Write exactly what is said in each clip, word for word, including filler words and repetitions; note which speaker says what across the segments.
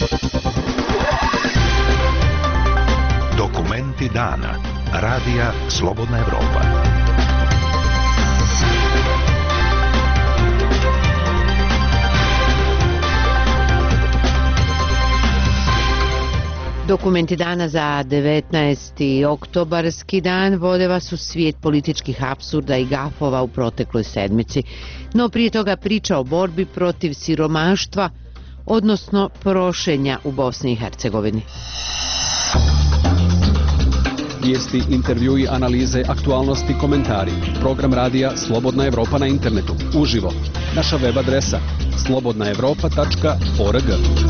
Speaker 1: Dokumenti dana. Radija Slobodna Evropa.
Speaker 2: Dokumenti dana za devetnaesti oktobarski dan vode vas u svijet političkih apsurda i gafova u protekloj sedmici. No prije toga priča o borbi protiv siromaštva, odnosno prošenja u Bosni i Hercegovini.
Speaker 3: Vijesti, intervjui, analize, aktualnosti, komentari. Program radija Slobodna Evropa na internetu. Uživo. Naša web adresa slobodna evropa tačka org.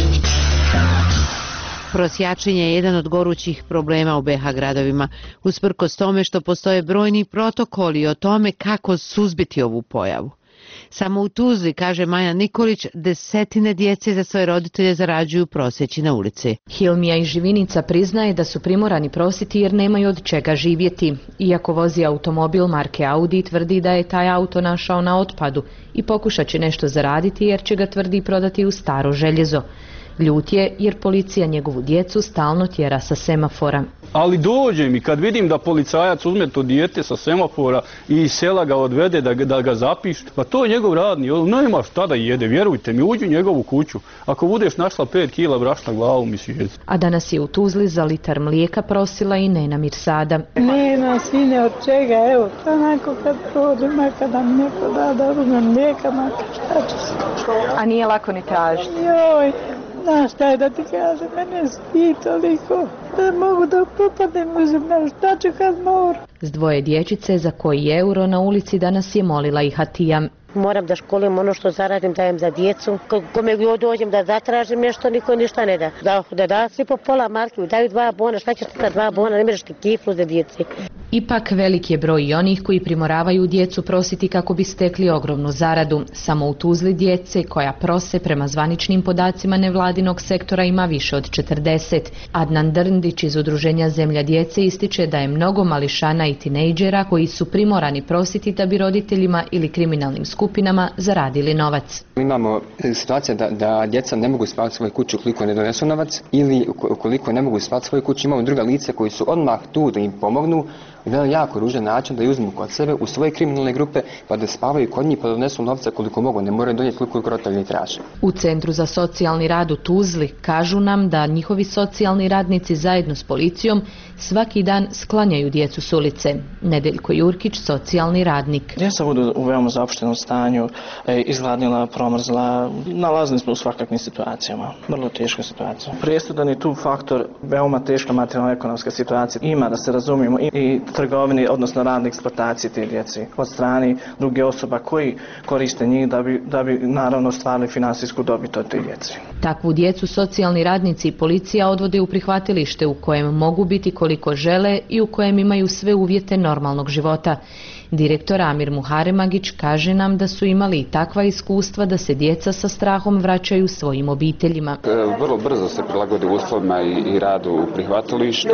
Speaker 2: Prosjačenje je jedan od gorućih problema u be ha gradovima, usprkos tome što postoje brojni protokoli o tome kako suzbiti ovu pojavu. Samo u Tuzli, kaže Maja Nikolić, desetine djece za svoje roditelje zarađuju proseći na ulici.
Speaker 4: Hilmija iz Živinica priznaje da su primorani prositi jer nemaju od čega živjeti. Iako vozi automobil marke Audi, tvrdi da je taj auto našao na otpadu i pokušat će nešto zaraditi jer će ga, tvrdi, prodati u staro željezo. Ljut je jer policija njegovu djecu stalno tjera sa semafora.
Speaker 5: Ali dođe mi kad vidim da policajac uzme to dijete sa semafora i iz sela ga odvede da, da ga zapiš, pa to je njegov radni, on nema šta da jede, vjerujte mi, uđi u njegovu kuću. Ako budeš našla pet kila brašna, glavu mi sjezi.
Speaker 4: A danas je u Tuzli za litar mlijeka prosila i Nena Mirsada.
Speaker 6: Nema sine od čega, evo, onako kad prođem, kada mi neko da da uzmem mlijeka, makar šta ću se.
Speaker 4: A nije lako ni tražiti?
Speaker 6: Joj. Znaš šta je da ti kažem, mene spi toliko da mogu da popadnem u zemlju, šta ću kad moram.
Speaker 4: S dvoje dječice za koji euro na ulici danas je molila i Hatija.
Speaker 7: Moram da školim ono što zaradim, dajem za djecu. Kome dođem da zatražim nešto, niko ništa ne da. Da, da, da svi po pola marki, daju dva bona, šta ćeš ti sa dva bona, ne možeš ti kiflu za djeci.
Speaker 4: Ipak velik je broj i onih koji primoravaju djecu prositi kako bi stekli ogromnu zaradu. Samo u Tuzli djece koja prose prema zvaničnim podacima nevladinog sektora ima više od četrdeset. Adnan Drndić iz udruženja Zemlja djece ističe da je mnogo mališana i tinejdžera koji su primorani prositi da bi roditeljima ili kriminalnim skupinama zaradili novac.
Speaker 8: Imamo situacija da, da djeca ne mogu spavati svoju kuću ukoliko ne donesu novac ili ukoliko ne mogu spavati svoju kuću. Imamo druga lica koji su odmah tu da im pomognu. Jedan jako ružan način da ju uzmu kod sebe u svoje kriminalne grupe pa da spavaju kod njih pa da donesu novca koliko mogu, ne moraju donijeti koliko roditelji traže.
Speaker 4: U Centru za socijalni rad u Tuzli kažu nam da njihovi socijalni radnici zajedno s policijom svaki dan sklanjaju djecu s ulice. Nedeljko Jurkić, socijalni radnik.
Speaker 9: Djeca budu u veoma zapuštenom stanju, izgladnila, promrzla, nalazili smo u svakakvim situacijama, vrlo teška situacija. Presudan je tu faktor veoma teška materijalno-ekonomska situacija. Ima, da se razumijemo, i trgovini, odnosno radne eksploatacije te djece od strane druge osoba koji koriste njih da bi, da bi naravno stvarali finansijsku dobit od te djece.
Speaker 4: Takvu djecu socijalni radnici i policija odvode u prihvatilište u kojem mogu biti koliko žele i u kojem imaju sve uvjete normalnog života. Direktor Amir Muharemagić kaže nam da su imali i takva iskustva da se djeca sa strahom vraćaju svojim obiteljima.
Speaker 10: Vrlo brzo se prilagode uslovima i, i radu u prihvatilište.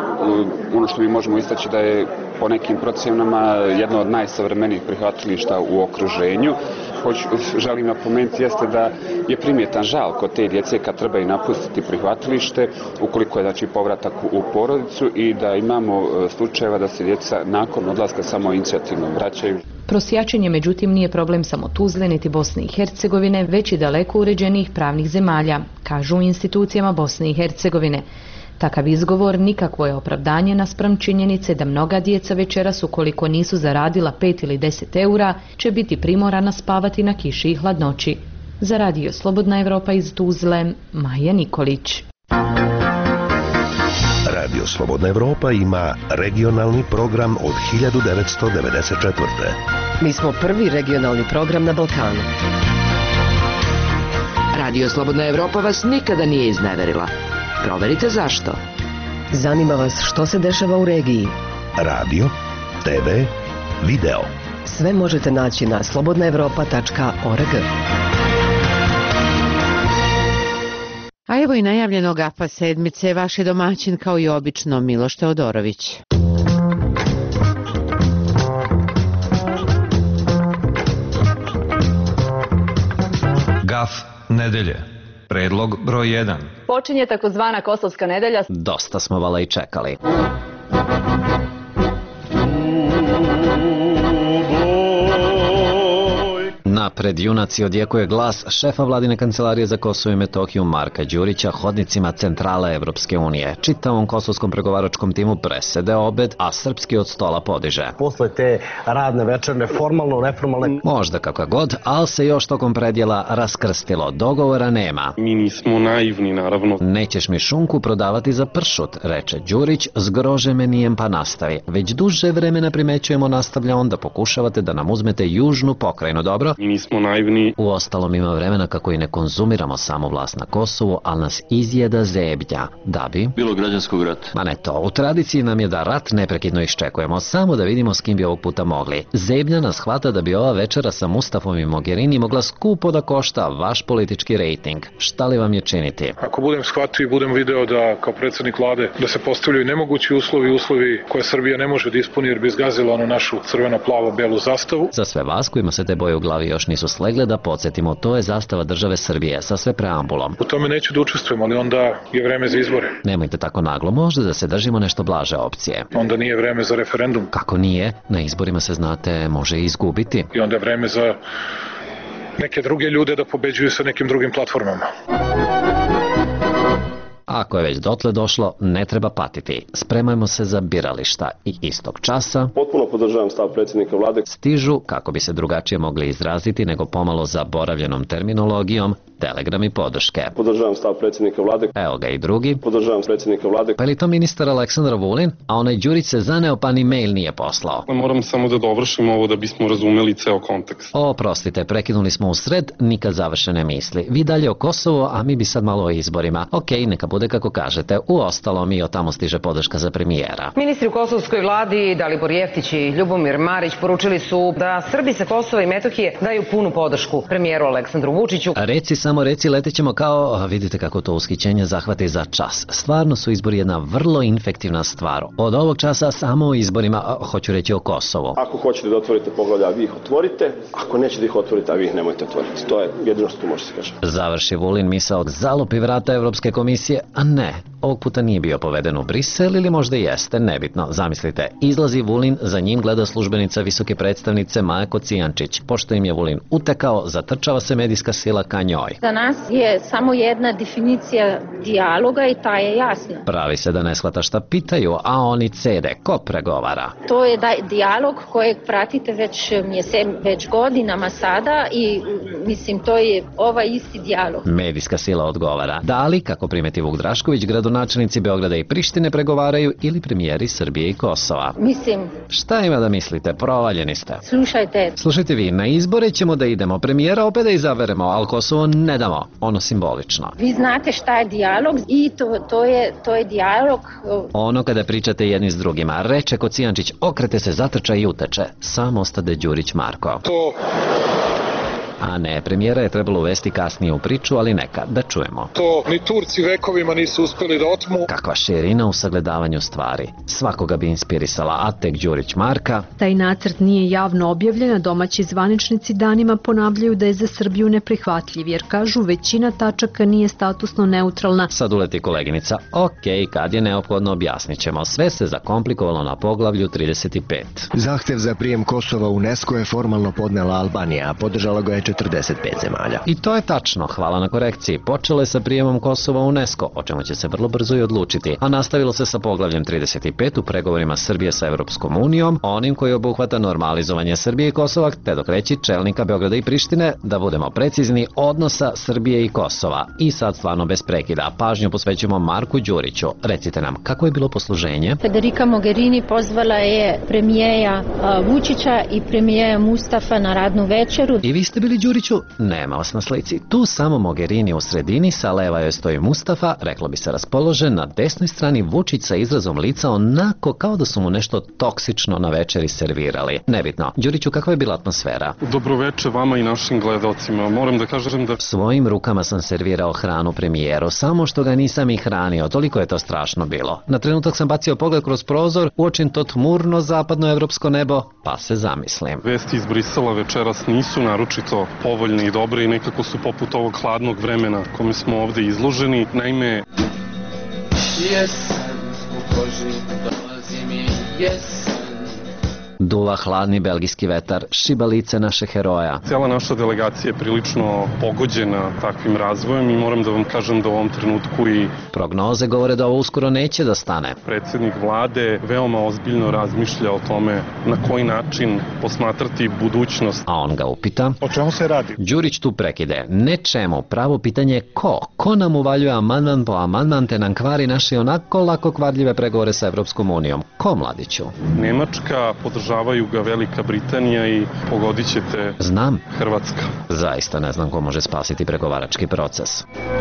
Speaker 10: Ono što mi možemo istaći da je po nekim procjenama jedno od najsavremenijih prihvatilišta u okruženju. Hoću, želim napomenuti jeste da je primjetan žal kod te djece kad treba i napustiti prihvatilište ukoliko je znači povratak u porodicu i da imamo slučajeva da se djeca nakon odlaska samo inicijativno vraćaju.
Speaker 4: Prosjačenje međutim nije problem samo Tuzle niti Bosne i Hercegovine, već i daleko uređenijih pravnih zemalja, kažu u institucijama Bosne i Hercegovine. Takav izgovor nikakvo je opravdanje naspram činjenice da mnoga djeca večeras, ukoliko nisu zaradila pet ili deset eura, će biti primorana spavati na kiši i hladnoći. Za Radio Slobodna Evropa iz Tuzle, Maja Nikolić.
Speaker 1: Radio Slobodna Evropa ima regionalni program od hiljadu devetsto devedeset četvrte.
Speaker 11: Mi smo prvi regionalni program na Balkanu.
Speaker 12: Radio Slobodna Evropa vas nikada nije izneverila. Proverite zašto.
Speaker 11: Zanima vas što se dešava u regiji.
Speaker 1: Radio, te ve, video.
Speaker 11: Sve možete naći na slobodna evropa tačka org.
Speaker 2: A evo i najavljenog gafa sedmice, vaš je domaćin kao i obično Miloš Teodorović.
Speaker 13: Gaf nedelje. Predlog broj jedan.
Speaker 14: Počinje takozvana Kosovska nedelja.
Speaker 15: Dosta smo vala i čekali. Napred junaci odjekuje glas šefa vladine kancelarije za Kosovo i Metohiju Marka Đurića hodnicima centrale Evropske unije. Čitavom kosovskom pregovaračkom timu presede obed, a srpski od stola podiže.
Speaker 16: Posle te radne večerne, formalno, neformalne...
Speaker 15: Možda kako god, ali se još tokom predjela raskrstilo. Dogovora nema.
Speaker 17: Mi nismo naivni, naravno.
Speaker 15: Nećeš mi šunku prodavati za pršut, reče Đurić, zgrožemenijem pa nastavi. Već duže vremena primećujemo, nastavlja on, da pokušavate da nam uzmete južnu pokrajinu, dobro?
Speaker 17: Mi nismo naivni.
Speaker 15: U ostalom ima vremena kako i ne konzumiramo samo vlast na Kosovu, ali nas izjeda zeblja. Da bi...
Speaker 17: bilo građanskog rata.
Speaker 15: Ma ne to, u tradiciji nam je da rat neprekidno iščekujemo, samo da vidimo s kim bi ovog puta mogli. Zeblja nas hvata da bi ova večera sa Mustafom i Mogherini mogla skupo da košta vaš politički rejting. Šta li vam je činiti?
Speaker 18: Ako budem shvatio i budem video da kao predsjednik vlade da se postavljaju nemogući uslovi, uslovi koje Srbija ne može da ispuni jer bi izgazila onu našu crveno-plavo-belu zastavu.
Speaker 15: Za sve vas kojima se te boje u glavi još nisu slegle, da podsjetimo, to je zastava države Srbije sa sve preambulom.
Speaker 18: U tome neću da učestvujem, ali onda je vreme za izbore.
Speaker 15: Nemojte tako naglo, možda da se držimo nešto blaže opcije.
Speaker 18: Onda nije vreme za referendum.
Speaker 15: Kako nije? Na izborima se, znate, može i izgubiti.
Speaker 18: I onda je vreme za neke druge ljude da pobeđuju sa nekim drugim platformama.
Speaker 15: Ako je već dotle došlo, ne treba patiti. Spremajmo se za birališta i istog časa...
Speaker 19: Potpuno podržavam stav predsjednika vlade.
Speaker 15: Stižu, kako bi se drugačije mogli izraziti nego pomalo zaboravljenom terminologijom, telegrami podrške.
Speaker 19: Podržavam stav predsjednika vlade.
Speaker 15: Evo ga i drugi.
Speaker 19: Podržavam predsjednika vlade.
Speaker 15: Pa je li to ministar Aleksandar Vulin? A onaj Đurić se zaneo pa ni mail nije poslao.
Speaker 17: Moram samo da dovršim ovo da bismo razumeli ceo kontekst.
Speaker 15: Oprostite, prekinuli smo u sred, nikad završene misli. Vi dalje o Kosovo, a mi bi sad malo o izborima. Okej, neka bude kako kažete. U ostalom i od tamo stiže podrška za premijera.
Speaker 20: Ministri u kosovskoj vladi Dalibor Jeftić i Ljubomir Marić poručili su da Srbi sa Kosova i Metohije daju punu podršku premijeru Aleksandru Vučiću.
Speaker 15: Reci samo reci, letećemo kao, vidite kako to ushićenje zahvati za čas. Stvarno su izbori jedna vrlo infektivna stvar. Od ovog časa samo o izborima, hoću reći o Kosovu.
Speaker 19: Ako hoćete da otvorite poglavlja, vi ih otvorite. Ako nećete da ih otvorite, a vi ih nemojte otvoriti. To je jedino što tu može se kaže.
Speaker 15: Završi Vulin misao, zalupi vrata Evropske komisije, a ne, ovog puta nije bio poveden u Brisel ili možda jeste, nebitno. Zamislite, izlazi Vulin, za njim gleda službenica visoke predstavnice Maja Kocijančić. Pošto im je Vulin utekao, zatrčava se medijska sila ka njoj.
Speaker 21: Za nas je samo jedna definicija dijaloga i ta je jasna.
Speaker 15: Pravi se da ne shvata šta pitaju, a oni cede. Ko pregovara?
Speaker 21: To je da, dijalog kojeg pratite već mjesec, već godinama sada i mislim to je ovaj isti dijalog.
Speaker 15: Medijska sila odgovara. Da li, kako primeti Vuk Drašković, gradonačelnici Beograda i Prištine pregovaraju ili premijeri Srbije i Kosova?
Speaker 21: Mislim...
Speaker 15: Šta ima da mislite? Provaljeni ste.
Speaker 21: Slušajte.
Speaker 15: Slušajte vi, na izbore ćemo da idemo, premijera opet da izaberemo, ali Kosovo ne damo, ono simbolično.
Speaker 21: Vi znate šta je dijalog i to, to, je, to je dijalog...
Speaker 15: Ono kada pričate jedni s drugima, reče Kocijančić, okrete se, zatrča i uteče. Sam ostade Đurić Marko.
Speaker 18: To...
Speaker 15: A ne, premijera je trebalo uvesti kasnije u priču, ali neka, da čujemo.
Speaker 18: To ni Turci vekovima nisu uspeli da otmu.
Speaker 15: Kakva širina u sagledavanju stvari. Svakoga bi inspirisala, a tek Đurić Marka.
Speaker 22: Taj nacrt nije javno objavljen, a domaći zvaničnici danima ponavljaju da je za Srbiju neprihvatljiv, jer kažu većina tačaka nije statusno neutralna.
Speaker 15: Sad uleti koleginica. Ok, kad je neophodno objasnit ćemo. Sve se zakomplikovalo na poglavlju trideset pet.
Speaker 23: Zahtev za prijem Kosova u UNESCO je formalno podnela Albanija, a podržala ga je četrdeset pet zemalja.
Speaker 15: I to je tačno, hvala na korekciji. Počelo je sa prijemom Kosova u UNESCO, o čemu će se vrlo brzo i odlučiti, a nastavilo se sa poglavljem trideset pet u pregovorima Srbije sa Evropskom unijom, onim koji obuhvata normalizovanje Srbije i Kosova, te dok reći čelnika Beograda i Prištine, da budemo precizni, odnosa Srbije i Kosova. I sad stvarno bez prekida, pažnju posvećujemo Marku Đuriću. Recite nam, kako je bilo posluženje?
Speaker 21: Federica Mogherini pozvala je premijera Vučića i premijera Mustafa na radnu večeru.
Speaker 15: I vi ste bili Đuriću? Nema vas na slici. Tu samo Mogherini u sredini, sa leva joj stoji Mustafa, reklo bi se raspoložen, na desnoj strani Vučić sa izrazom lica onako kao da su mu nešto toksično na večeri servirali. Nebitno. Đuriću, kakva je bila atmosfera?
Speaker 17: Dobroveče vama i našim gledalcima. Moram da kažem da...
Speaker 15: Svojim rukama sam servirao hranu premijeru, samo što ga nisam i hranio, toliko je to strašno bilo. Na trenutak sam bacio pogled kroz prozor, uočim to tmurno zapadno evropsko nebo, pa se zamislim.
Speaker 17: Vesti iz Brisela večeras nisu naročito vrlo povoljne i dobre i nekako su poput ovog hladnog vremena kome smo ovde izloženi. Naime,
Speaker 12: jesen u koži dolazi mi, jesen.
Speaker 15: Duva hladni belgijski vetar, šiba lice naše heroja.
Speaker 17: Cijela naša delegacija je prilično pogođena takvim razvojem i moram da vam kažem da u ovom trenutku i...
Speaker 15: Prognoze govore da ovo uskoro neće da stane.
Speaker 17: Predsjednik vlade veoma ozbiljno razmišlja o tome na koji način posmatrati budućnost.
Speaker 15: A on ga upita...
Speaker 3: O čemu se radi?
Speaker 15: Đurić tu prekide. Ne čemu, pravo pitanje je ko? Ko nam uvaljuje amandman po amandman te nam kvari naše onako lako kvarljive pregovore sa Evropskom unijom? Ko, mladiću?
Speaker 17: Nemačka podržava Podržavaju ga Velika Britanija i pogodit ćete...
Speaker 15: Znam.
Speaker 17: Hrvatska.
Speaker 15: Zaista ne znam ko može spasiti pregovarački proces.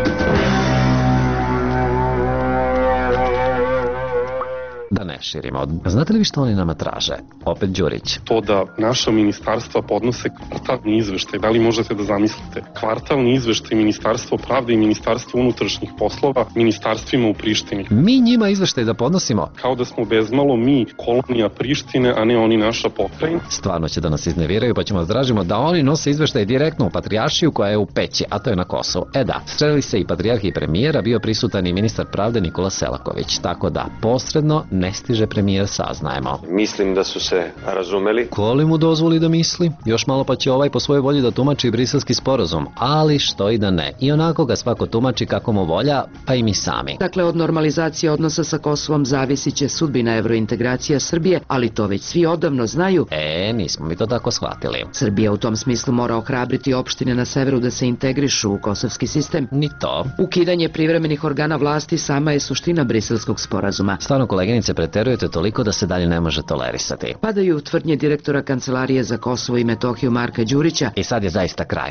Speaker 15: Da ne širimo. Znate li vi što oni nama traže? Opet Đurić.
Speaker 17: To da naša ministarstva podnose kvartalni izveštaj. Da li možete da zamislite? Kvartalni izveštaj Ministarstvo pravde i Ministarstvo unutrašnjih poslova ministarstvima u Prištini.
Speaker 15: Mi njima izveštaj da podnosimo?
Speaker 17: Kao da smo bezmalo mi kolonija Prištine, a ne oni naša pokrajina.
Speaker 15: Stvarno će da nas izneviraju, pa ćemo zdražimo da oni nose izveštaj direktno u Patrijaršiju koja je u Peći, a to je na Kosovu. E da, sreli se i patrijarh i premijera, bio prisutan i ministar pravde Nikola Selaković. Tako da, posredno ne stiže premijer, saznajemo.
Speaker 5: Mislim da su se razumeli.
Speaker 15: Ko li mu dozvoli da misli? Još malo pa će ovaj po svojoj volji da tumači briselski sporazum, ali što i da ne. I onako ga svako tumači kako mu volja, pa i mi sami.
Speaker 12: Dakle, od normalizacije odnosa sa Kosovom zavisit će sudbina evrointegracija Srbije, ali to već svi odavno znaju.
Speaker 15: E, nismo mi to tako shvatili.
Speaker 12: Srbija u tom smislu mora ohrabriti opštine na severu da se integrišu u kosovski sistem.
Speaker 15: Ni to.
Speaker 12: Ukidanje privremenih organa vlasti sama je suština briselskog sporazuma.
Speaker 15: Stvarno, koleginice, preterujete toliko da se dalje ne može tolerisati.
Speaker 12: Padaju tvrdnje direktora Kancelarije za Kosovo i Metohiju Marka Đurića.
Speaker 15: I sad je zaista kraj.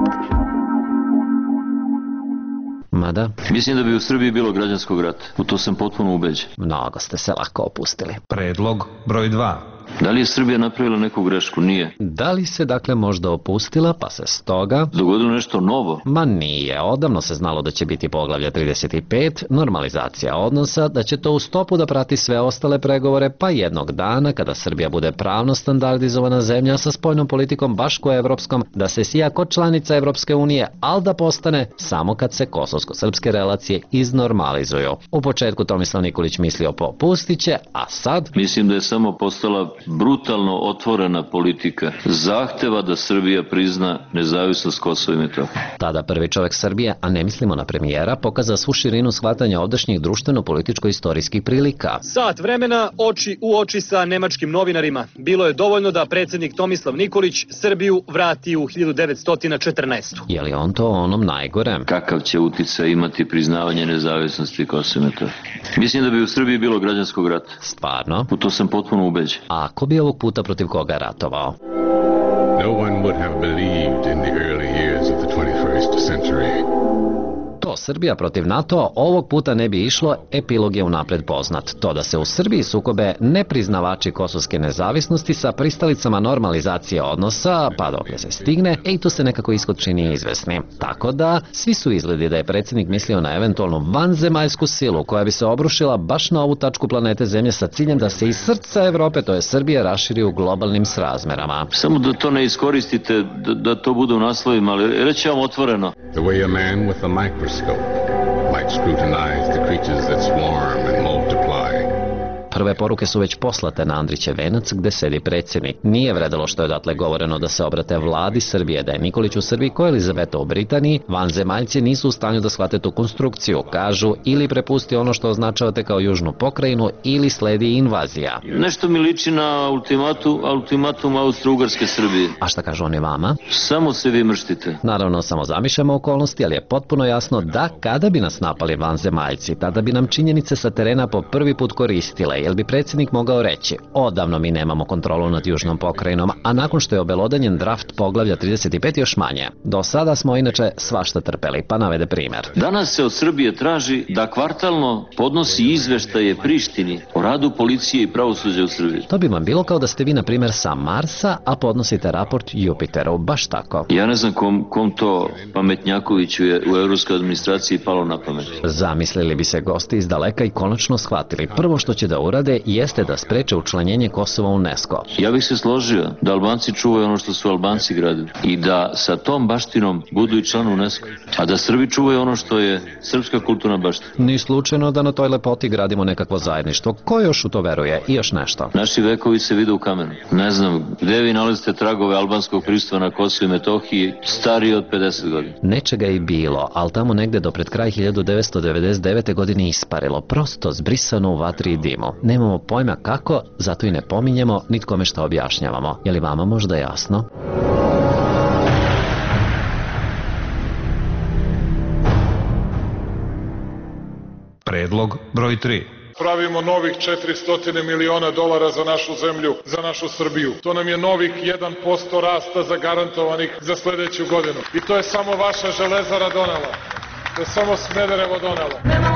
Speaker 15: Mada?
Speaker 13: Mislim da bi u Srbiji bilo građanskog rata. U to sam potpuno ubeđen.
Speaker 15: Mnogo ste se lako opustili.
Speaker 24: Predlog broj dva.
Speaker 13: Da li je Srbija napravila neku grešku? Nije.
Speaker 15: Da li se dakle možda opustila, pa se stoga...
Speaker 13: Dogodilo nešto novo?
Speaker 15: Ma nije. Odavno se znalo da će biti poglavlja trideset pet, normalizacija odnosa, da će to u stopu da prati sve ostale pregovore, pa jednog dana, kada Srbija bude pravno standardizovana zemlja sa spoljnom politikom baš koja je evropskom, da se sija kod članica Evropske unije, ali da postane samo kad se kosovsko-srpske relacije iznormalizuju. U početku Tomislav Nikolić mislio popustit će, a sad...
Speaker 13: Mislim da je samo postala brutalno otvorena politika zahteva da Srbija prizna nezavisnost Kosova i Metohije.
Speaker 15: Tada prvi čovjek Srbije, a ne mislimo na premijera, pokazao svu širinu shvatanja ovdašnjih društveno-političko-istorijskih prilika.
Speaker 25: Sat vremena oči u oči sa nemačkim novinarima. Bilo je dovoljno da predsjednik Tomislav Nikolić Srbiju vrati u hiljadu devetsto četrnaestu.
Speaker 15: Je li on to onom najgorem?
Speaker 13: Kakav će uticaj imati priznavanje nezavisnosti Kosova i Metohije? Mislim da bi u Srbiji bilo građanskog rata.
Speaker 15: Stvarno?
Speaker 13: U to sam potpuno ubeđen.
Speaker 15: A ko bi ovog puta protiv koga ratovao?
Speaker 26: No one would have believed in the early years of the twenty-first century.
Speaker 15: To Srbija protiv NATO ovog puta ne bi išlo, epilog je unapred poznat. To da se u Srbiji sukobe nepriznavači kosovske nezavisnosti sa pristalicama normalizacije odnosa, pa dok se stigne, ej tu se nekako ishod čini izvesni. Tako da, svi su izgledi da je predsjednik mislio na eventualnu vanzemaljsku silu koja bi se obrušila baš na ovu tačku planete Zemlje sa ciljem da se iz srca Evrope, to je Srbije, raširi u globalnim srazmerama.
Speaker 13: Samo da to ne iskoristite, da, da to bude u naslovima, ali reći vam otvoreno.
Speaker 26: The way a man with a microscope might scrutinize the creatures that swarm and multiply.
Speaker 15: Prve poruke su već poslate na Andrićev venac gde sedi predsjednik. Nije vredelo što je odatle govoreno da se obrate vladi Srbije, da je Nikolić u Srbiji ko Elizabeta u Britaniji. Vanzemaljci nisu u stanju da shvate tu konstrukciju. Kažu ili prepusti ono što označavate kao južnu pokrajinu ili sledi invazija.
Speaker 13: Nešto mi liči na ultimatu, ultimatum Austro-Ugarske Srbije.
Speaker 15: A šta kažu oni vama?
Speaker 13: Samo se vi mrštite.
Speaker 15: Naravno, samo zamišljamo okolnosti, ali je potpuno jasno da kada bi nas napali vanzemaljci, tada bi nam činjenice sa terena po prvi put koristile. Jel bi predsjednik mogao reći, odavno mi nemamo kontrolu nad južnom pokrajinom, a nakon što je obelodanjen draft poglavlja trideset pet još manje. Do sada smo inače svašta trpeli, pa navede primjer.
Speaker 13: Danas se od Srbije traži da kvartalno podnosi izveštaje Prištini o radu policije i pravosuđa u Srbiji.
Speaker 15: To bi vam bilo kao da ste vi, na primjer, sa Marsa, a podnosite raport Jupiteru, baš tako.
Speaker 13: Ja ne znam kom, kom to pametnjakoviću je u evropskoj administraciji palo na pamet.
Speaker 15: Zamislili bi se gosti iz daleka i konačno shvatili. Prvo što će da urade vlade jeste da spreče učlanjenje Kosova u UNESCO.
Speaker 13: Ja bih se složio da Albanci čuvaju ono što su Albanci gradili i da sa tom baštinom budu i član UNESCO, a da Srbi čuvaju ono što je srpska kulturna baština.
Speaker 15: Ni slučajno da na toj lepoti gradimo nekakvo zajedništvo. Ko još u to veruje? I još nešto.
Speaker 13: Naši vekovi se vide u kamenu. Ne znam, gde vi nalazite tragove albanskog prisustva na Kosovu i Metohiji stariji od pedeset godina?
Speaker 15: Nečega je i bilo, ali tamo negde do pred kraj hiljadu devetsto devedeset devete. godine isparilo, prosto zbrisano u vatri i dimu. Nemamo pojma kako, zato i ne pominjemo, nit kome šta objašnjavamo. Je li vama možda jasno?
Speaker 24: Predlog broj tri.
Speaker 18: Pravimo novih četiristo miliona dolara za našu zemlju, za našu Srbiju. To nam je novih jedan posto rasta zagarantovanih za sledeću godinu. I to je samo vaša Železara donela. To je samo Smederevo donelo.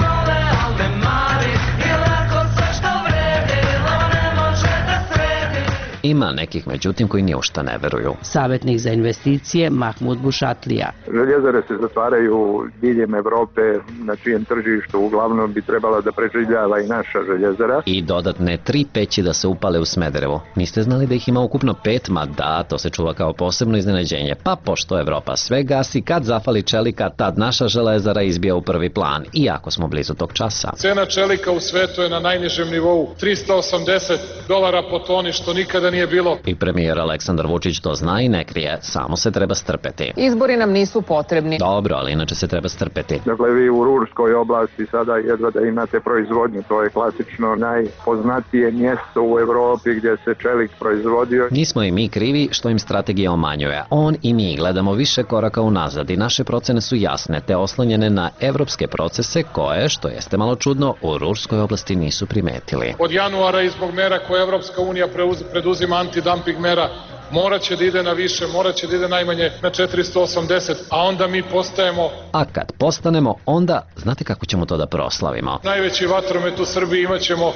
Speaker 15: Ima nekih, međutim, koji ni u šta ne veruju.
Speaker 3: Savjetnik za investicije Mahmud Bušatlija.
Speaker 6: Željezare se zatvaraju diljem Evrope, na čijem tržištu uglavnom bi trebala da preživljava i naša željezara.
Speaker 15: I dodatne tri peći da se upale u Smederevo. Niste znali da ih ima ukupno pet? Ma da, to se čuva kao posebno iznenađenje. Pa pošto Evropa sve gasi, kad zafali čelika, tad naša železara izbija u prvi plan. Iako smo blizu tog časa.
Speaker 18: Cena čelika u svetu je na najnižem nivou, trista osamdeset dolara po toni, što nikada nije bilo.
Speaker 15: I premijer Aleksandar Vučić to zna i ne krije, samo se treba strpeti.
Speaker 7: Izbori nam nisu potrebni.
Speaker 15: Dobro, ali inače se treba strpeti.
Speaker 6: Dakle, vi u Ružskoj oblasti sada jedva da imate proizvodnju, to je klasično najpoznatije mjesto u Evropi gdje se čelik proizvodio.
Speaker 15: Nismo i mi krivi što im strategija omanjuje. On i mi gledamo više koraka unazad i naše procene su jasne te oslonjene na evropske procese koje, što jeste malo čudno, u Ružskoj oblasti nisu primetili.
Speaker 18: Od januara i zbog mera koje Evropska unija preduzima antidumping mera, morat će da ide na više, morat će da ide najmanje na četiristo osamdeset, a onda mi postajemo...
Speaker 15: A kad postanemo, onda, znate kako ćemo to da proslavimo?
Speaker 18: Najveći vatromet u Srbiji imat ćemo...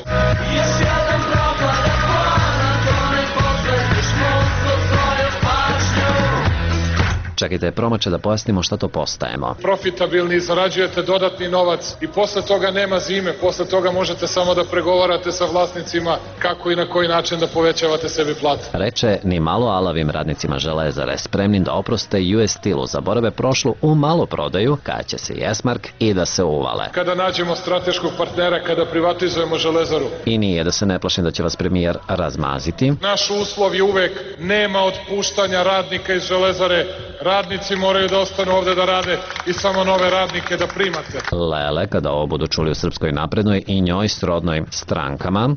Speaker 15: Čekajte, promače da pojasnimo šta to postajemo.
Speaker 18: Profitabilni, zarađujete dodatni novac i posle toga nema zime, posle toga možete samo da pregovarate sa vlasnicima kako i na koji način da povećavate sebi plate.
Speaker 15: Reče ni malo alavim radnicima železare, spremnim da oproste U S Steel-u za borave prošlu u malo prodaju, kada će se Jesmark i da se uvale.
Speaker 18: Kada nađemo strateškog partnera, kada privatizujemo železaru.
Speaker 15: I nije da se ne plašim da će vas premijer razmaziti.
Speaker 18: Naš uslov je uvek nema otpuštanja radnika iz železare. Radnici moraju da ostanu ovde da rade i samo nove radnike da primate.
Speaker 15: Lele, kada ovo budu čuli u Srpskoj naprednoj i njoj srodnoj strankama.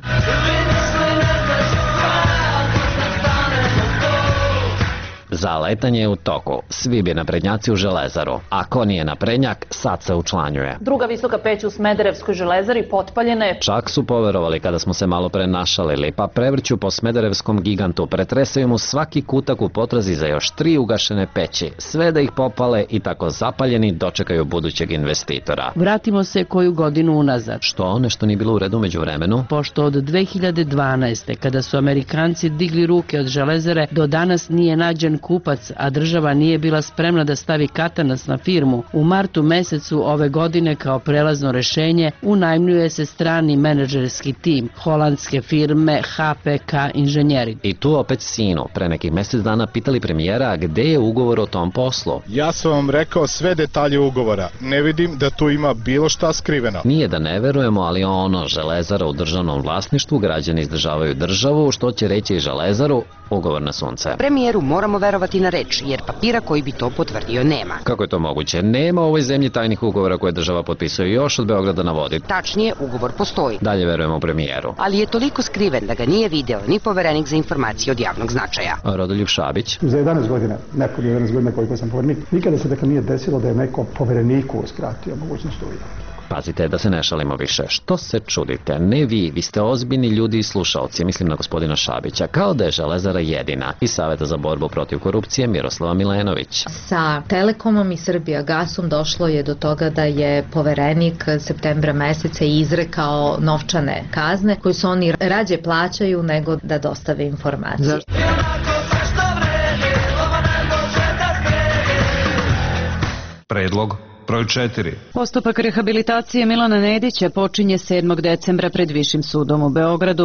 Speaker 15: Zaletanje je u toku. Svi bi naprednjaci u železaru. Ako nije naprednjak, sad se učlanjuje.
Speaker 8: Druga visoka peć u Smederevskoj železari potpaljena je.
Speaker 15: Čak su poverovali kada smo se malo pre našalili, pa prevrću po smederevskom gigantu, pretresaju mu svaki kutak u potrazi za još tri ugašene peći, sve da ih popale i tako zapaljeni dočekaju budućeg investitora.
Speaker 3: Vratimo se koju godinu unazad.
Speaker 15: Što? Nešto nije bilo u redu među vremenu?
Speaker 3: Pošto od dve hiljade dvanaeste. kada su Amerikanci digli ruke od železare, do danas nije nađen kupac, a država nije bila spremna da stavi katanac na firmu. U martu mesecu ove godine kao prelazno rešenje unajmljuje se strani menadžerski tim holandske firme H P K Inženjering.
Speaker 15: I tu opet sinu, pre nekih mjesec dana pitali premijera gde je ugovor o tom poslu.
Speaker 9: Ja sam vam rekao sve detalje ugovora. Ne vidim da tu ima bilo šta skriveno.
Speaker 15: Nije da ne verujemo, ali ono, železara u državnom vlasništvu, građani izdržavaju državu, što će reći i železaru, ugovor na sunce.
Speaker 10: Premijeru moramo verovati na reč, jer papira koji bi to potvrdio nema.
Speaker 15: Kako je to moguće? Nema u ovoj zemlji tajnih ugovora koje država potpisuje još od Beograda na vodi.
Speaker 10: Tačnije, ugovor postoji.
Speaker 15: Dalje verujemo premijeru.
Speaker 10: Ali je toliko skriven da ga nije video ni poverenik za informacije od javnog značaja.
Speaker 15: Rodoljub Šabić.
Speaker 27: Za jedanaest godina, nepod jedanaest godina koliko sam poverenik, nikada se dakle nije desilo da je neko povereniku uskratio mogućnost uvida.
Speaker 15: Pazite da se ne šalimo više. Što se čudite? Ne vi, vi ste ozbiljni ljudi i slušalci, mislim na gospodina Šabića, kao da je železara jedina. Iz Saveta za borbu protiv korupcije Miroslava Milenović.
Speaker 28: Sa Telekomom i Srbijagasom došlo je do toga da je poverenik septembra meseca izrekao novčane kazne koje su oni rađe plaćaju nego da dostave informacije. Zašto?
Speaker 24: Predlog broj četiri.
Speaker 1: Postupak rehabilitacije Milana Nedića počinje sedmog decembra pred Višim sudom u Beogradu.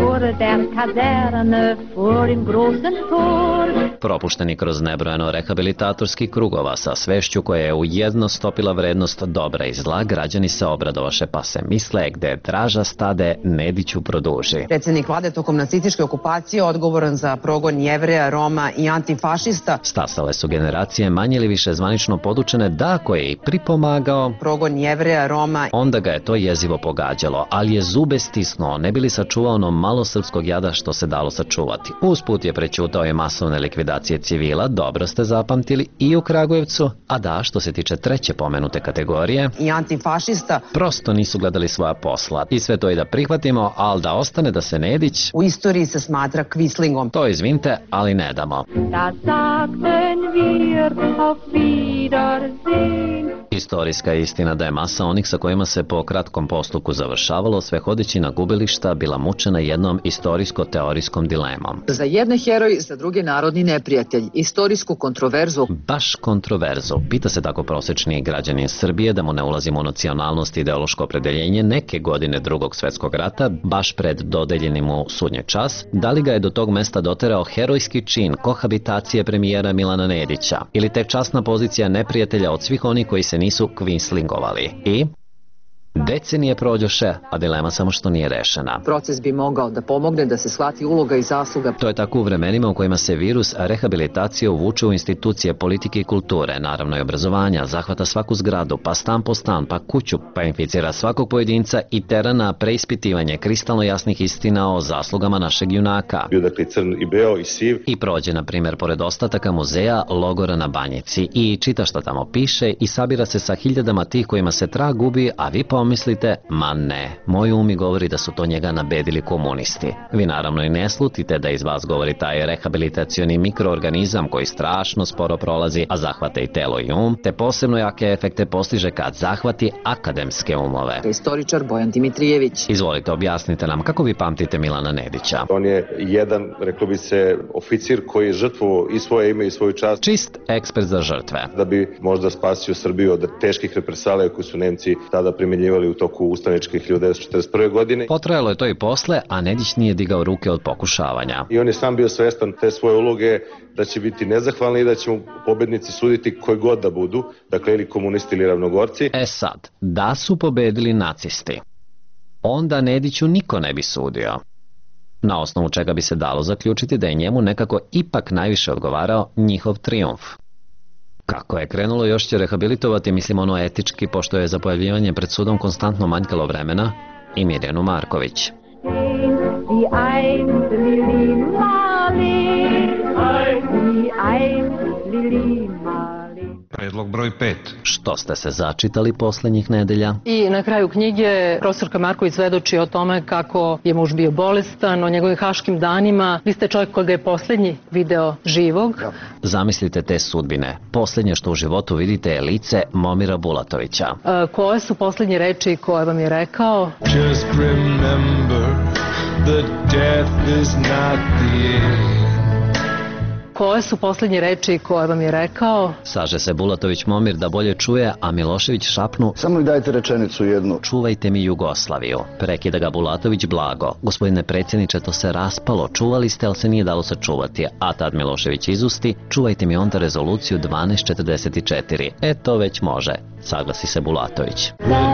Speaker 1: Propušteni kroz nebrojeno rehabilitatorskih krugova sa svešću koja je ujedno stopila vrednost dobra i zla, građani se obradovaše pa se misle gde draža stade Nediću produži.
Speaker 7: Predsjednik vlade tokom nacističke okupacije odgovoran za progon Jevreja, Roma i antifašista.
Speaker 15: Stasale su generacije manje ili više zvanično podučene da ako je i pripomagao
Speaker 7: progon Jevreja, Roma,
Speaker 15: onda ga je to jezivo pogađalo, ali je zube stisnuo, ne bi li sačuvao ono malo srpskog jada što se dalo sačuvati. Usput je prećutao i masovne likvidacije civila, dobro ste zapamtili, i u Kragujevcu, a da, što se tiče treće pomenute kategorije
Speaker 7: i antifašista,
Speaker 15: prosto nisu gledali svoja posla. I sve to i da prihvatimo, ali da ostane da se Nedić
Speaker 7: u istoriji se smatra kvislingom.
Speaker 15: To izvinite, ali ne damo. Istorijska je istina da je masa onih sa kojima se po kratkom postupku završavalo sve hodeći na gubilišta bila mučena jednom istorijsko-teorijskom dilemom.
Speaker 2: Za jedne heroj, za druge narodni neprijatelj. Istorijsku kontroverzu.
Speaker 15: Baš kontroverzu. Pita se tako prosečni građanin Srbije, da mu ne ulazimo u nacionalnost i ideološko opredeljenje, neke godine Drugog svetskog rata, baš pred dodeljenim mu sudnji čas, da li ga je do tog mesta doterao herojski čin kohabitacije premijera Milana Nedića ili tek časna pozicija neprijatelja od svih onih koji se nisu kvinslingovali. I decenije prođoše, a dilema samo što nije rešena.
Speaker 2: Proces bi mogao da pomogne da se shvati uloga i zasluga.
Speaker 15: To je tako u vremenima u kojima se virus rehabilitacije uvuče u institucije politike i kulture, naravno i obrazovanja, zahvata svaku zgradu, pa stan po stan, pa kuću, pa inficira svakog pojedinca i tera na preispitivanje kristalno jasnih istina o zaslugama našeg junaka.
Speaker 5: Bio dakle crn i beo i siv.
Speaker 15: I prođe, na primjer, pored ostataka muzeja logora na Banjici i čita šta tamo piše i sabira se sa hiljadama tih kojima se trag gubi, a vi pomislite, ma ne, moj um mi govori da su to njega nabedili komunisti. Vi naravno i ne slutite da iz vas govori taj rehabilitacioni mikroorganizam koji strašno sporo prolazi, a zahvata i telo i um, te posebno jake efekte postiže kad zahvati akademske umove.
Speaker 2: Istoričar Bojan Dimitrijević.
Speaker 15: Izvolite, objasnite nam kako vi pamtite Milana Nedića.
Speaker 5: On je jedan, reklo bi se, oficir koji je žrtvovo i svoje ime i svoju čast.
Speaker 15: Čist ekspert za žrtve.
Speaker 5: Da bi možda spasio Srbiju od teških represalija koje su Nemci tada primjenjivali u toku ustaničke hiljadu devetsto četrdeset prve. godine.
Speaker 15: Potrajalo je to i posle, a Nedić nije digao ruke od pokušavanja.
Speaker 5: I on je sam bio svestan te svoje uloge da će biti nezahvalni i da će mu pobednici suditi koji god da budu, dakle ili komunisti ili ravnogorci.
Speaker 15: E sad, da su pobedili nacisti, onda Nediću niko ne bi sudio. Na osnovu čega bi se dalo zaključiti da je njemu nekako ipak najviše odgovarao njihov trijumf. Kako je krenulo, još će rehabilitovati, mislim ono etički, pošto je za pojavljivanje pred sudom konstantno manjkalo vremena, i Mirjanu Marković.
Speaker 24: Predlog broj pet.
Speaker 15: Što ste se začitali poslednjih nedelja?
Speaker 8: I na kraju knjige profesorka Marković svedoči o tome kako je muž bio bolestan, o njegovim haškim danima. Vi ste čovjek koga je poslednji video živog.
Speaker 15: Zamislite te sudbine. Poslednje što u životu vidite je lice Momira Bulatovića.
Speaker 8: E, koje su poslednje reči koje vam je rekao?
Speaker 4: Just remember that death is not the end.
Speaker 8: Koje su poslednje reči koje vam je rekao?
Speaker 15: Saže se Bulatović Momir da bolje čuje, a Milošević šapnu:
Speaker 11: samo mi dajte rečenicu jednu.
Speaker 15: Čuvajte mi Jugoslaviju. Prekida ga Bulatović blago: gospodine predsjedniče, to se raspalo, čuvali ste, ali se nije dalo sačuvati. A tad Milošević izusti: čuvajte mi onda rezoluciju dvanaest četrdeset četiri. E to već može, saglasi se Bulatović.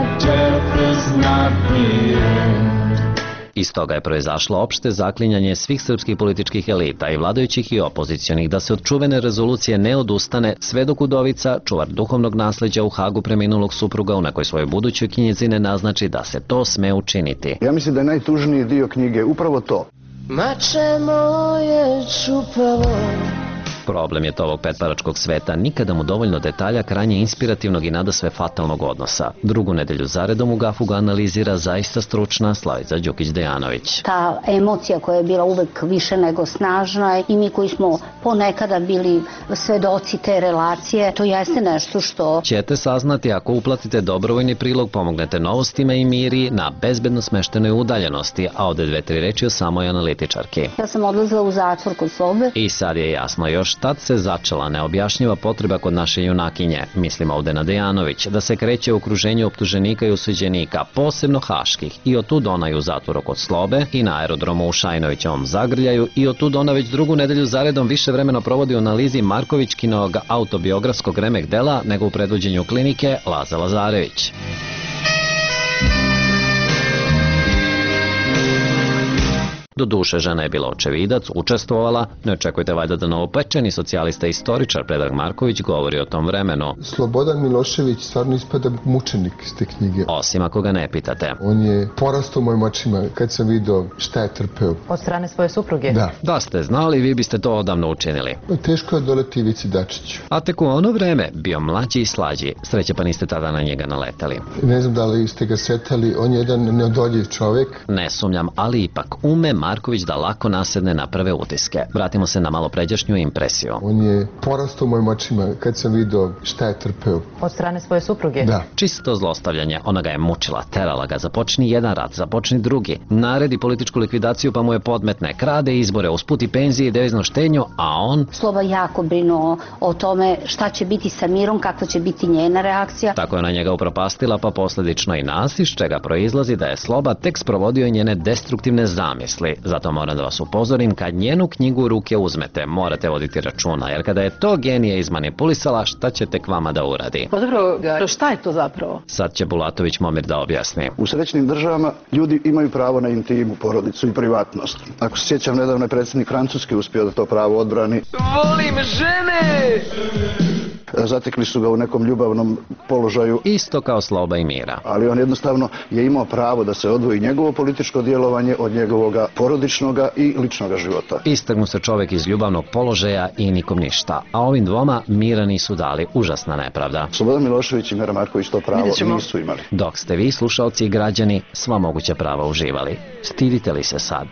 Speaker 15: Iz toga je proizašlo opšte zaklinjanje svih srpskih političkih elita i vladajućih i opozicionih da se od čuvene rezolucije ne odustane sve dok Udovica, čuvar duhovnog nasleđa u Hagu preminulog supruga, u nekoj svojoj budućoj knjizi ne naznači da se to sme učiniti.
Speaker 11: Ja mislim da je najtužniji dio knjige upravo to.
Speaker 4: Mače moje čupavo.
Speaker 15: Problem je to ovog petparačkog sveta, nikada mu dovoljno detalja krajnje inspirativnog i nadasve fatalnog odnosa. Drugu nedelju zaredom u Gafu ga analizira zaista stručna Slavica Đukić-Dejanović.
Speaker 14: Ta emocija koja je bila uvek više nego snažna i mi koji smo ponekada bili svedoci te relacije, to jeste nešto što
Speaker 15: ćete saznati ako uplatite dobrovoljni prilog, pomognete Novostima i Miri na bezbedno smeštenoj udaljenosti, a ovde dve, tri reči o samoj analitičarki.
Speaker 14: Ja sam odlazila u zatvor kod sobe.
Speaker 15: I sad je jasno još
Speaker 1: još tad se začela neobjašnjiva potreba kod naše junakinje, mislim ovde na Dejanović, da se kreće u okruženju optuženika i osuđenika, posebno haških, i otud ona je u zatvoru kod Slobe i na aerodromu u Šajnovićevom Zagrljaju, i otud ona već drugu nedelju zaredom više vremena provodi u analizi Markovićkinog autobiografskog remek dela nego u predvođenju klinike Laza Lazarević. Do duše, žena je bila očevidac, učestvovala, ne očekujte valjda da novopečeni socijalista i istoričar Predrag Marković govori o tom vremenu.
Speaker 12: Slobodan Milošević stvarno ispada mučenik iz te knjige.
Speaker 1: Osim ako ga ne pitate.
Speaker 12: On je porastao u mojim očima kad sam vidio šta je trpeo.
Speaker 28: Od strane svoje supruge?
Speaker 12: Da.
Speaker 1: Da ste znali, vi biste to odavno učinili.
Speaker 12: Teško je odoleti Ivici Dačiću.
Speaker 1: A tek u ono vreme bio mlađi i slađi. Sreće pa niste tada na njega naletali.
Speaker 12: Ne znam da li ste ga sretali, on je jedan neodoljiv čovek.
Speaker 1: Ne sumnjam, ali ipak ume Marković da lako nasedne na prve utiske. Vratimo se na malo pređašnju impresiju.
Speaker 12: On je porastao u mojim očima kad sam vidio šta je trpeo.
Speaker 28: Od strane svoje supruge?
Speaker 12: Da.
Speaker 1: Čisto zlostavljanje. Ona ga je mučila, terala ga, započni jedan rat, započni drugi. Naredi političku likvidaciju pa mu je podmetne. Krade izbore, usput i penzije i deviznu štenju, a on...
Speaker 14: Sloba jako brinuo o tome šta će biti sa Mirom, kakva će biti njena reakcija.
Speaker 1: Tako je na njega upropastila, pa posledično i nas, iz čega proizlazi da je Sloba tek sprovodio njene destruktivne zamisli. Zato moram da vas upozorim, kad njenu knjigu u ruke uzmete, morate voditi računa, jer kada je to genije izmanipulisala, šta će tek vama da uradi?
Speaker 8: Pa dobro, šta je to zapravo?
Speaker 1: Sad će Bulatović Momir da objasni.
Speaker 11: U srećnim državama ljudi imaju pravo na intimu, porodicu i privatnost. Ako se sjećam, nedavno je predsjednik Francuske uspio da to pravo odbrani.
Speaker 8: Volim žene!
Speaker 11: Zatekli su ga u nekom ljubavnom položaju.
Speaker 1: Isto kao Sloba i Mira.
Speaker 11: Ali on jednostavno je imao pravo da se odvoji njegovo političko djelovanje od njegovog porodičnog i ličnog života.
Speaker 1: Istrgnu se čovjek iz ljubavnog položaja i nikom ništa. A ovim dvoma Mira nisu dali. Užasna nepravda.
Speaker 11: Slobodan Milošević i Mira Marković to pravo nisu imali.
Speaker 1: Dok ste vi, slušalci i građani, sva moguća prava uživali. Stidite li se sad?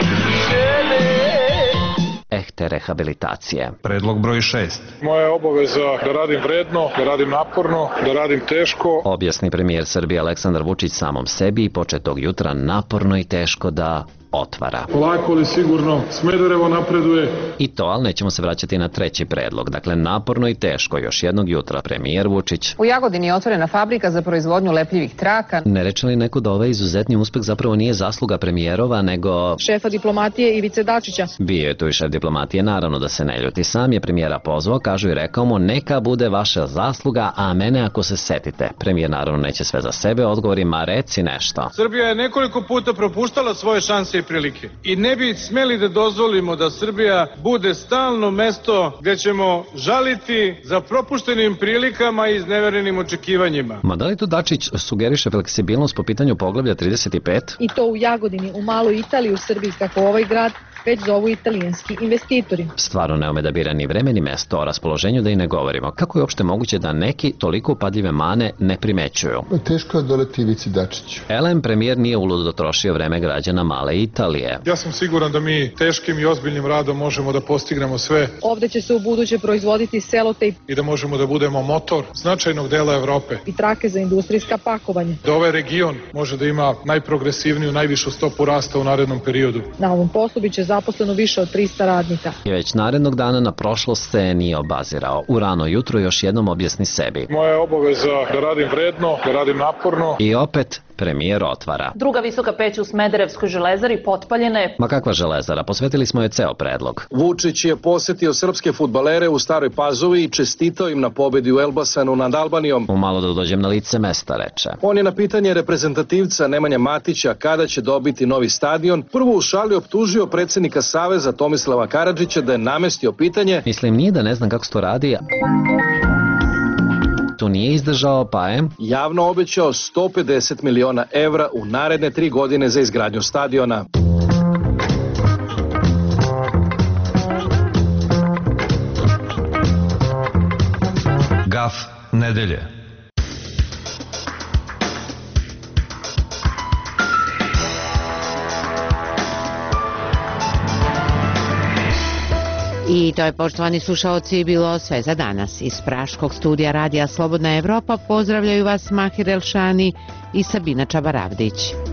Speaker 1: Ehte rehabilitacije.
Speaker 24: Predlog broj šest.
Speaker 18: Moja je obaveza da radim vredno, da radim naporno, da radim teško.
Speaker 1: Objasni premijer Srbije Aleksandar Vučić samom sebi i počet tog jutra naporno i teško da otvara.
Speaker 18: Polako ali sigurno, Smederevo napreduje.
Speaker 1: I to, ali nećemo se vraćati na treći predlog. Dakle, naporno i teško, još jednog jutra premijer Vučić.
Speaker 2: U Jagodini je otvorena fabrika za proizvodnju lepljivih traka.
Speaker 1: Ne reče li neko da ovaj izuzetni uspeh zapravo nije zasluga premijerova, nego...
Speaker 8: šefa diplomatije Ivice Dačića.
Speaker 1: Bio je tu i šef diplomatije, naravno da se ne ljuti. Sam je premijera pozvao, kažu i rekao mu, neka bude vaša zasluga, a mene ako se setite. Premijer naravno neće sve za sebe, odgovori, ma reci nešto.
Speaker 16: Srbija je nekoliko puta propuštala svoje šanse prilike. I ne bi smeli da dozvolimo da Srbija bude stalno mesto gde ćemo žaliti za propuštenim prilikama i izneverenim očekivanjima.
Speaker 1: Ma da li to Dačić sugeriše fleksibilnost po pitanju poglavlja trideset pet?
Speaker 8: I to u Jagodini, u maloj Italiji, u Srbiji, kako ovaj grad već zovu italijanski investitori.
Speaker 1: Stvarno ne ume da bira ni vreme ni mesto, o raspoloženju da i ne govorimo. Kako je uopšte moguće da neki toliko upadljive mane ne primećuju?
Speaker 12: Teško je odoleti Ivici Dačiću.
Speaker 1: Elem, premijer nije uludo trošio vreme građana male Italije.
Speaker 18: Ja sam siguran da mi teškim i ozbiljnim radom možemo da postignemo sve.
Speaker 8: Ovde će se u buduće proizvoditi selotejp.
Speaker 18: I da možemo da budemo motor značajnog dela Evrope.
Speaker 8: I trake za industrijska pakovanja.
Speaker 18: Da ovaj region može da ima najprogresivniju, najvišu stopu rasta u narednom periodu.
Speaker 8: Na ovom poslu biće zaposleno više od trista radnika.
Speaker 1: I već narednog dana na prošlost se nije obazirao. U rano jutro još jednom objasni sebi.
Speaker 18: Moja je obaveza da radim vredno, da radim naporno.
Speaker 1: I opet premijer otvara.
Speaker 8: Druga visoka peć u Smederevskoj železari potpaljena je.
Speaker 1: Ma kakva železara, posvetili smo je ceo predlog.
Speaker 16: Vučić je posetio srpske fudbalere u Staroj Pazovi i čestitao im na pobedi u Elbasanu nad Albanijom.
Speaker 1: Umalo da dođem na lice mesta, reče.
Speaker 16: On je na pitanje reprezentativca Nemanja Matića kada će dobiti novi stadion prvo u šali optužio predsjednika Saveza Tomislava Karadžića da je namestio pitanje.
Speaker 1: Mislim, nije da ne znam kako se to radi. Tu nije izdržao, pa je
Speaker 16: javno obećao sto pedeset miliona evra u naredne tri godine za izgradnju stadiona.
Speaker 24: Gaf nedelje.
Speaker 17: I to je, poštovani slušaoci, bilo sve za danas. Iz Praškog studija Radija Slobodna Evropa pozdravljaju vas Mahir Elšani i Sabina Čabaravdić.